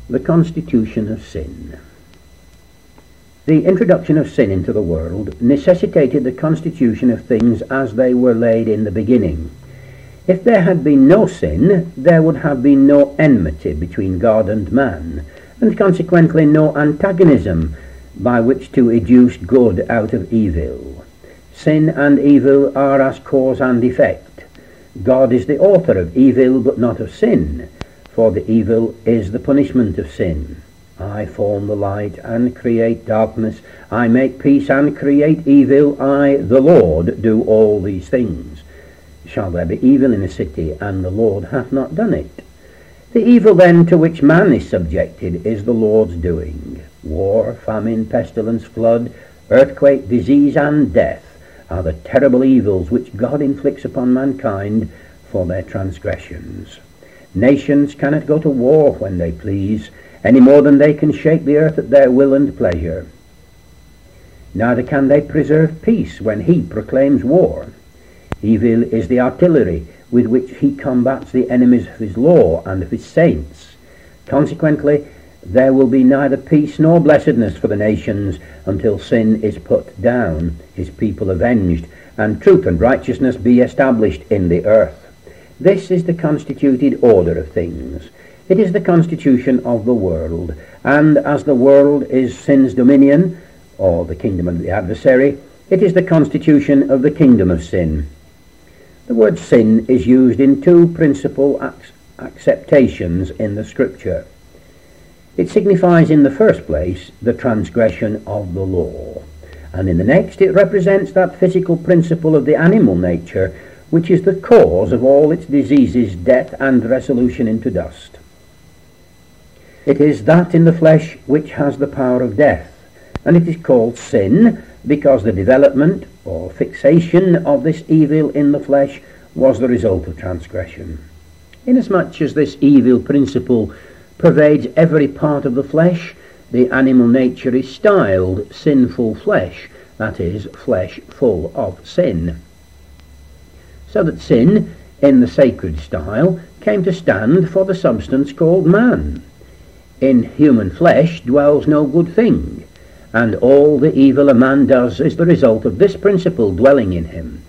The constitution of sin. The introduction of sin into the world necessitated the constitution of things as they were laid in the beginning. If there had been no sin, there would have been no enmity between God and man, and consequently no antagonism by which to educe good out of evil. Sin and evil are as cause and effect. God is the author of evil, but not of sin, for the evil is the punishment of sin. I form the light and create darkness. I make peace and create evil. I, the Lord, do all these things. Shall there be evil in a city, and the Lord hath not done it? The evil then to which man is subjected is the Lord's doing. War, famine, pestilence, flood, earthquake, disease, and death are the terrible evils which God inflicts upon mankind for their transgressions. Nations cannot go to war when they please, any more than they can shake the earth at their will and pleasure. Neither can they preserve peace when he proclaims war. Evil is the artillery with which he combats the enemies of his law and of his saints. Consequently, there will be neither peace nor blessedness for the nations until sin is put down, his people avenged, and truth and righteousness be established in the earth. This is the constituted order of things. It is the constitution of the world, and as the world is sin's dominion, or the kingdom of the adversary, it is the constitution of the kingdom of sin. The word sin is used in two principal acceptations in the Scripture. It signifies in the first place the transgression of the law, and in the next it represents that physical principle of the animal nature which is the cause of all its diseases, death, and resolution into dust. It is that in the flesh which has the power of death, and it is called sin because the development or fixation of this evil in the flesh was the result of transgression. Inasmuch as this evil principle pervades every part of the flesh, the animal nature is styled sinful flesh, that is, flesh full of sin. So that sin, in the sacred style, came to stand for the substance called man. In human flesh dwells no good thing, and all the evil a man does is the result of this principle dwelling in him.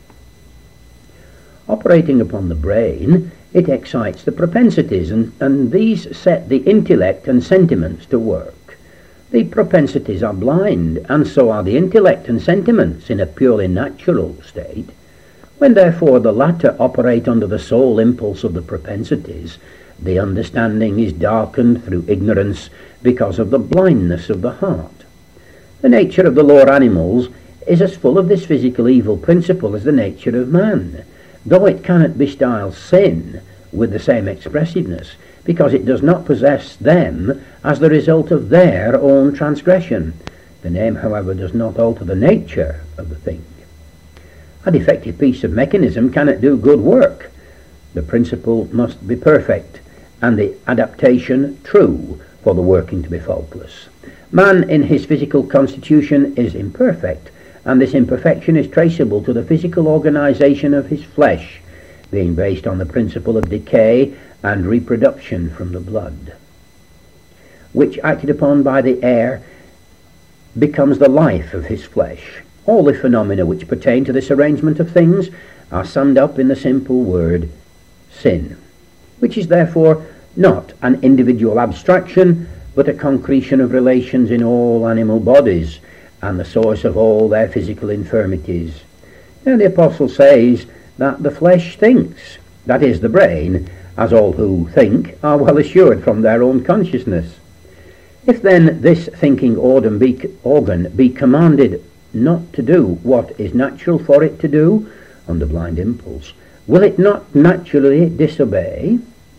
Operating upon the brain, it excites the propensities, and these set the intellect and sentiments to work. The propensities are blind, and so are the intellect and sentiments in a purely natural state. When therefore the latter operate under the sole impulse of the propensities, the understanding is darkened through ignorance because of the blindness of the heart. The nature of the lower animals is as full of this physical evil principle as the nature of man, though it cannot be styled sin with the same expressiveness, because it does not possess them as the result of their own transgression. The name, however, does not alter the nature of the thing. A defective piece of mechanism cannot do good work. The principle must be perfect, and the adaptation true for the working to be faultless. Man in his physical constitution is imperfect, and this imperfection is traceable to the physical organization of his flesh, being based on the principle of decay and reproduction from the blood, which, acted upon by the air, becomes the life of his flesh. All the phenomena which pertain to this arrangement of things are summed up in the simple word sin, which is therefore not an individual abstraction, but a concretion of relations in all animal bodies, and the source of all their physical infirmities. Now the apostle says that the flesh thinks, that is, the brain, as all who think are well assured from their own consciousness. If then this thinking organ be commanded not to do what is natural for it to do, under blind impulse, will it not naturally disobey?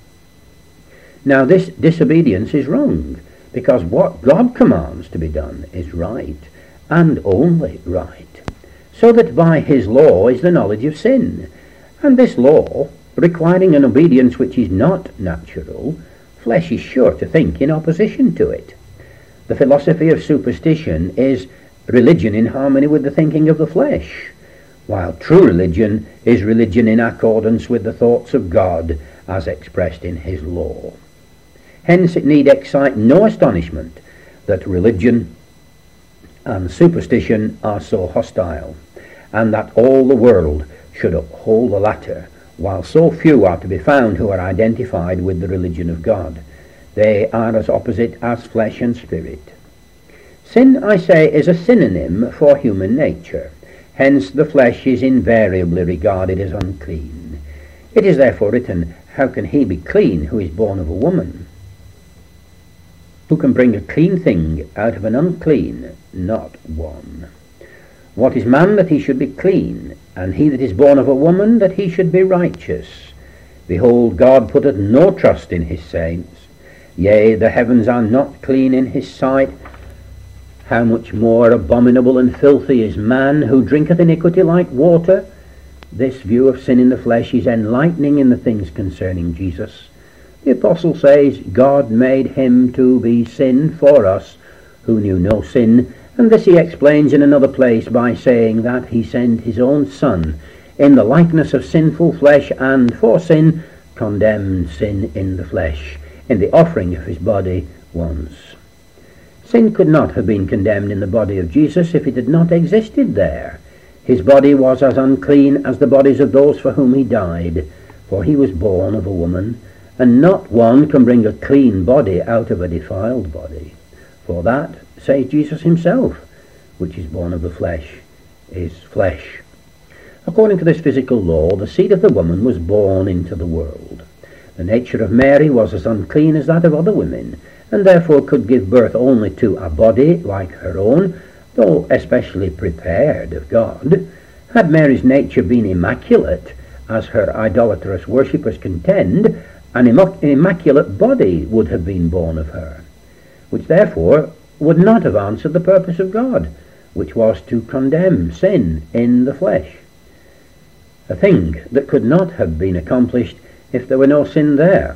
Now this disobedience is wrong, because what God commands to be done is right, and only right, so that by his law is the knowledge of sin, and this law, requiring an obedience which is not natural, flesh is sure to think in opposition to it. The philosophy of superstition is religion in harmony with the thinking of the flesh, while true religion is religion in accordance with the thoughts of God as expressed in his law. Hence it need excite no astonishment that religion and superstition are so hostile, and that all the world should uphold the latter, while so few are to be found who are identified with the religion of God. They are as opposite as flesh and spirit. Sin, I say, is a synonym for human nature. Hence the flesh is invariably regarded as unclean. It is therefore written, "How can he be clean who is born of a woman?" Who can bring a clean thing out of an unclean? Not one. What is man that he should be clean? And he that is born of a woman that he should be righteous? Behold, God putteth no trust in his saints. Yea, the heavens are not clean in his sight. How much more abominable and filthy is man who drinketh iniquity like water? This view of sin in the flesh is enlightening in the things concerning Jesus. The apostle says, God made him to be sin for us who knew no sin, and this he explains in another place by saying that he sent his own Son in the likeness of sinful flesh, and for sin condemned sin in the flesh, in the offering of his body once. Sin could not have been condemned in the body of Jesus if it had not existed there. His body was as unclean as the bodies of those for whom he died, for he was born of a woman, and not one can bring a clean body out of a defiled body. For that, says Jesus himself, which is born of the flesh is flesh. According to this physical law, the seed of the woman was born into the world. The nature of Mary was as unclean as that of other women, and therefore could give birth only to a body like her own, though especially prepared of God. Had Mary's nature been immaculate, as her idolatrous worshippers contend, an immaculate body would have been born of her, which therefore would not have answered the purpose of God, which was to condemn sin in the flesh, a thing that could not have been accomplished if there were no sin there.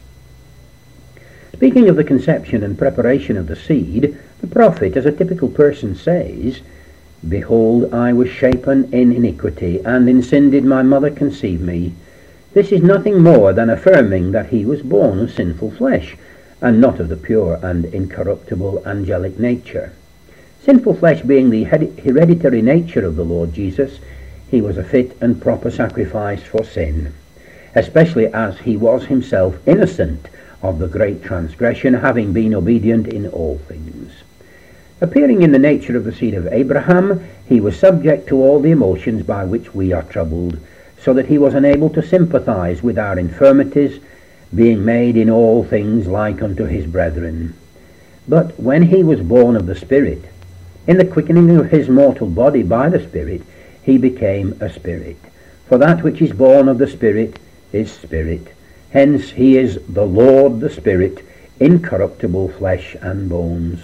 Speaking of the conception and preparation of the seed, the prophet, as a typical person, says, "Behold, I was shapen in iniquity, and in sin did my mother conceive me." This is nothing more than affirming that he was born of sinful flesh, and not of the pure and incorruptible angelic nature. Sinful flesh being the hereditary nature of the Lord Jesus, he was a fit and proper sacrifice for sin, especially as he was himself innocent of the great transgression, having been obedient in all things. Appearing in the nature of the seed of Abraham, he was subject to all the emotions by which we are troubled, so that he was unable to sympathize with our infirmities, being made in all things like unto his brethren. But when he was born of the Spirit, in the quickening of his mortal body by the Spirit, he became a spirit. For that which is born of the Spirit is spirit. Hence he is the Lord the Spirit, incorruptible flesh and bones.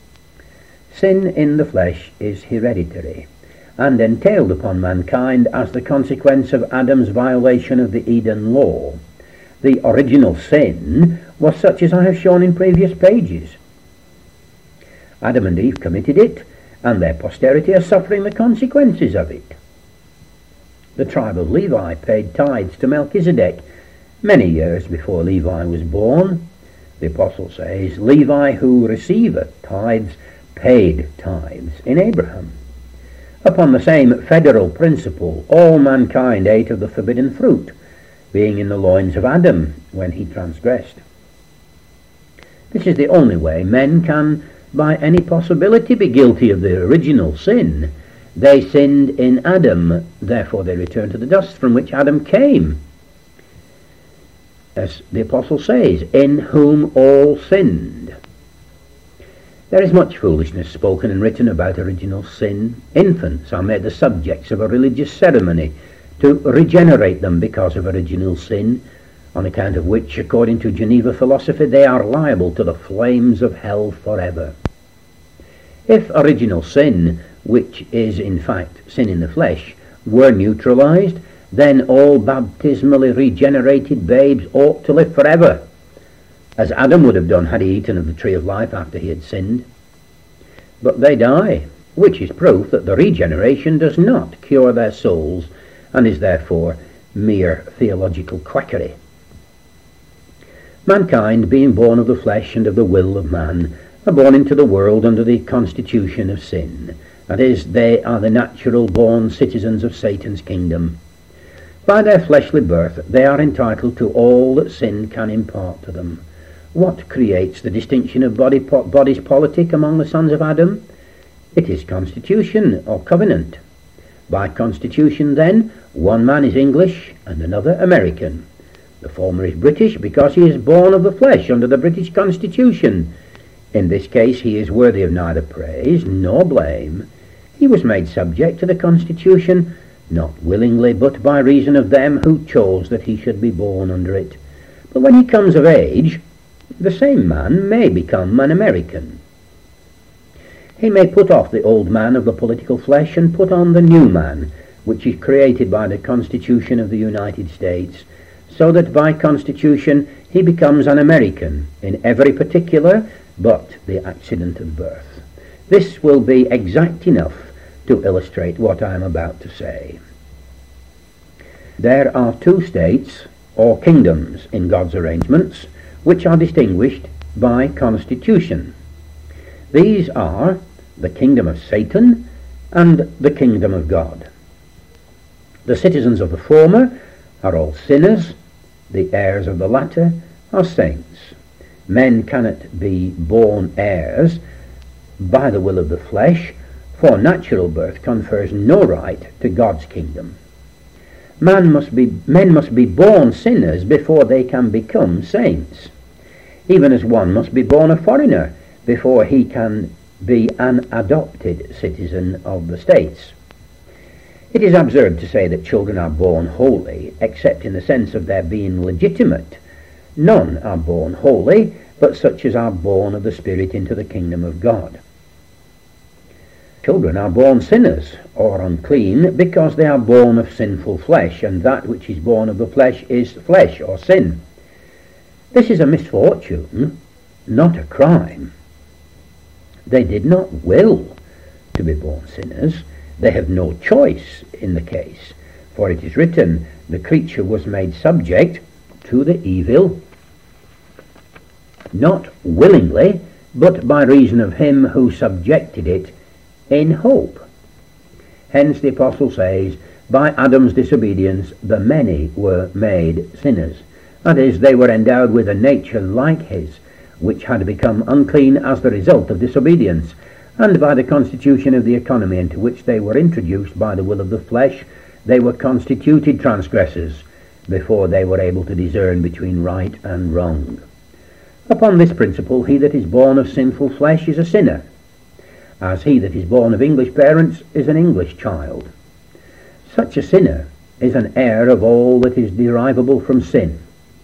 Sin in the flesh is hereditary, and entailed upon mankind as the consequence of Adam's violation of the Eden law. The original sin was such as I have shown in previous pages. Adam and Eve committed it, and their posterity are suffering the consequences of it. The tribe of Levi paid tithes to Melchizedek many years before Levi was born. The apostle says, Levi who receiveth tithes paid tithes in Abraham. Upon the same federal principle, all mankind ate of the forbidden fruit, being in the loins of Adam when he transgressed. This is the only way men can by any possibility be guilty of the original sin. They sinned in Adam, therefore they return to the dust from which Adam came. As the apostle says, in whom all sinned. There is much foolishness spoken and written about original sin. Infants are made the subjects of a religious ceremony to regenerate them because of original sin, on account of which, according to Geneva philosophy, they are liable to the flames of hell forever. If original sin, which is in fact sin in the flesh, were neutralized, then all baptismally regenerated babes ought to live forever, as Adam would have done had he eaten of the tree of life after he had sinned. But they die, which is proof that the regeneration does not cure their souls, and is therefore mere theological quackery. Mankind, being born of the flesh and of the will of man, are born into the world under the constitution of sin. That is, they are the natural born citizens of Satan's kingdom. By their fleshly birth, they are entitled to all that sin can impart to them. What creates the distinction of bodies politic among the sons of Adam? It is constitution or covenant. By constitution, then, one man is English and another American. The former is British because he is born of the flesh under the British Constitution. In this case he is worthy of neither praise nor blame. He was made subject to the Constitution, not willingly, but by reason of them who chose that he should be born under it. But when he comes of age, the same man may become an American. He may put off the old man of the political flesh and put on the new man, which is created by the Constitution of the United States, so that by Constitution he becomes an American in every particular but the accident of birth. This will be exact enough to illustrate what I am about to say. There are two states or kingdoms in God's arrangements which are distinguished by constitution. These are the kingdom of Satan and the kingdom of God. The citizens of the former are all sinners, the heirs of the latter are saints. Men cannot be born heirs by the will of the flesh, for natural birth confers no right to God's kingdom. Men must be born sinners before they can become saints, even as one must be born a foreigner before he can be an adopted citizen of the States. It is absurd to say that children are born holy, except in the sense of their being legitimate. None are born holy, but such as are born of the Spirit into the kingdom of God. Children are born sinners, or unclean, because they are born of sinful flesh, and that which is born of the flesh is flesh, or sin. This is a misfortune, not a crime. They did not will to be born sinners. They have no choice in the case, for it is written, the creature was made subject to the evil, not willingly, but by reason of him who subjected it in hope. Hence the apostle says, by Adam's disobedience the many were made sinners. That is, they were endowed with a nature like his, which had become unclean as the result of disobedience, and by the constitution of the economy into which they were introduced by the will of the flesh, they were constituted transgressors before they were able to discern between right and wrong. Upon this principle, he that is born of sinful flesh is a sinner, as he that is born of English parents is an English child. Such a sinner is an heir of all that is derivable from sin.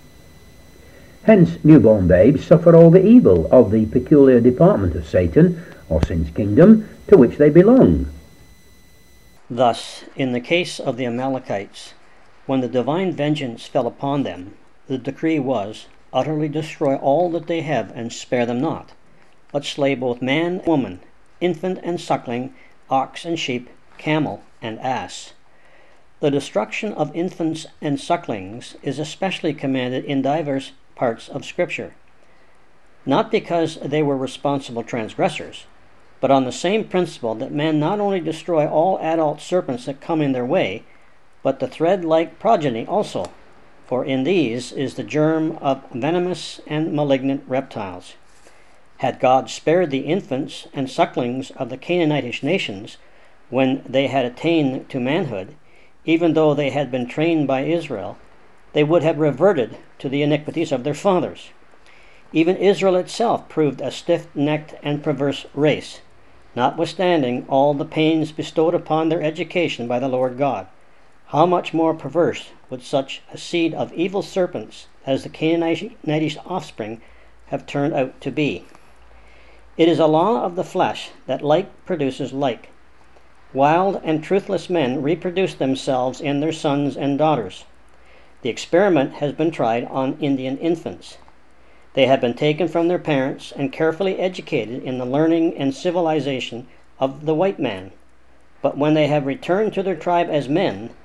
Hence newborn babes suffer all the evil of the peculiar department of Satan, or sin's kingdom, to which they belong. Thus, in the case of the Amalekites, when the divine vengeance fell upon them, the decree was, utterly destroy all that they have, and spare them not, but slay both man and woman, infant and suckling, ox and sheep, camel and ass. The destruction of infants and sucklings is especially commanded in divers parts of Scripture, not because they were responsible transgressors, but on the same principle that men not only destroy all adult serpents that come in their way, but the thread-like progeny also, for in these is the germ of venomous and malignant reptiles. Had God spared the infants and sucklings of the Canaanitish nations when they had attained to manhood, even though they had been trained by Israel, they would have reverted to the iniquities of their fathers. Even Israel itself proved a stiff-necked and perverse race, notwithstanding all the pains bestowed upon their education by the Lord God. How much more perverse would such a seed of evil serpents as the Canaanitish offspring have turned out to be? It is a law of the flesh that like produces like. Wild and truthless men reproduce themselves in their sons and daughters. The experiment has been tried on Indian infants. They have been taken from their parents and carefully educated in the learning and civilization of the white man. But when they have returned to their tribe as men,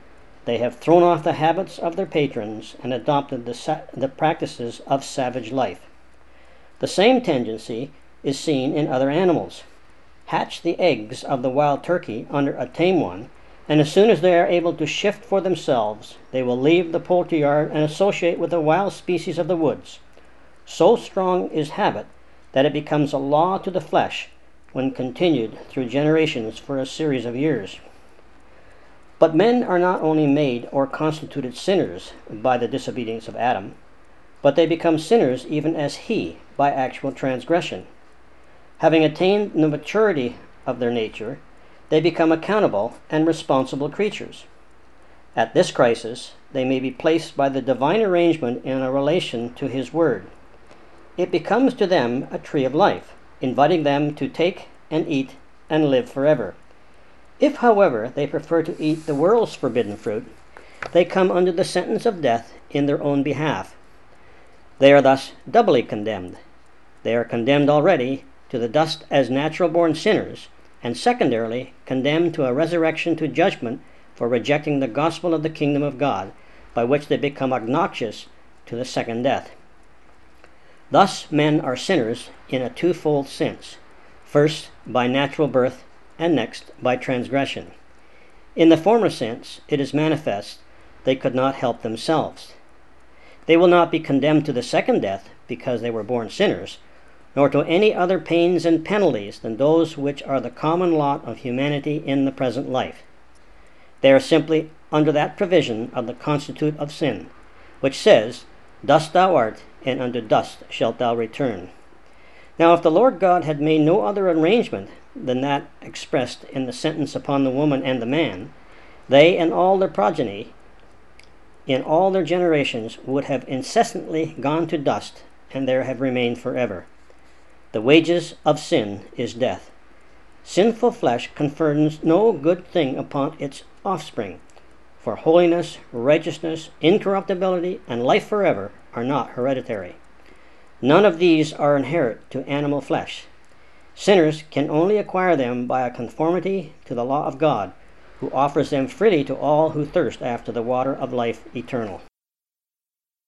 They have thrown off the habits of their patrons and adopted the practices of savage life. The same tendency is seen in other animals. Hatch the eggs of the wild turkey under a tame one, and as soon as they are able to shift for themselves, they will leave the poultry yard and associate with the wild species of the woods. So strong is habit that it becomes a law to the flesh when continued through generations for a series of years. But men are not only made or constituted sinners by the disobedience of Adam, but they become sinners even as he by actual transgression. Having attained the maturity of their nature, they become accountable and responsible creatures. At this crisis, they may be placed by the divine arrangement in a relation to his word. It becomes to them a tree of life, inviting them to take and eat and live forever. If, however, they prefer to eat the world's forbidden fruit, they come under the sentence of death in their own behalf. They are thus doubly condemned. They are condemned already to the dust as natural-born sinners, and secondarily condemned to a resurrection to judgment for rejecting the gospel of the kingdom of God, by which they become obnoxious to the second death. Thus men are sinners in a twofold sense, first by natural birth, and next by transgression. In the former sense, it is manifest they could not help themselves. They will not be condemned to the second death because they were born sinners, nor to any other pains and penalties than those which are the common lot of humanity in the present life. They are simply under that provision of the Constitute of Sin, which says, "Dust thou art, and unto dust shalt thou return." Now, if the Lord God had made no other arrangement than that expressed in the sentence upon the woman and the man, they and all their progeny in all their generations would have incessantly gone to dust, and there have remained forever. The wages of sin is death. Sinful flesh confers no good thing upon its offspring, for holiness, righteousness, incorruptibility, and life forever are not hereditary. None of these are inherent to animal flesh. Sinners can only acquire them by a conformity to the law of God, who offers them freely to all who thirst after the water of life eternal.